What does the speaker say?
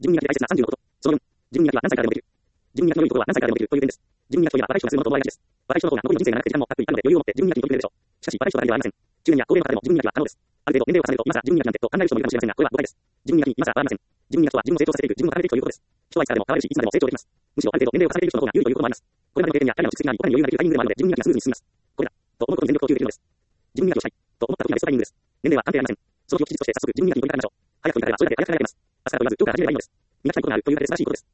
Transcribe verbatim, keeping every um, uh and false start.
自分磨きで大切なさんじゅうのこと。そのよん、自分磨きは何歳からでもできる。自分磨きの良いところは何歳からでもできるという点です。自分磨きといえば若い人がするものと思われがちです。若い人の方が残りの人生が長くて時間もたっぷりあるので余裕を持って自分磨きに取り組めるでしょう。しかし若い人ばかりではありません。中年や高齢の方でも自分磨きは可能です。ある程度年齢を重ねると今さら自分磨きなんてと考える人もいるかもしれませんが、これは誤解です。自分磨きに今さら変わりません。自分磨きとは自分を成長させていく、自分を高めていくということです。人はいつからでも変われるし、いつまでも成長できます。むしろある程度年齢を重ねている人の方が有利ということもあります。これまでの経験や彼らの蓄積があり、他に余裕ができるタイミングでもあるので、自分磨きがスムーズに進みます。これだ、と思うことに全力を投球できるのです。自分磨きをしたい、と思った時がベストタイミングです。年齢は関係ありません。その気を吉日として早速自分磨きに取り掛かりましょう。早く取り掛かればそれだけやり方があります。明日からと言わず、今日から始めればいいのです。磨きたいことがあるというだけで素晴らしいことです。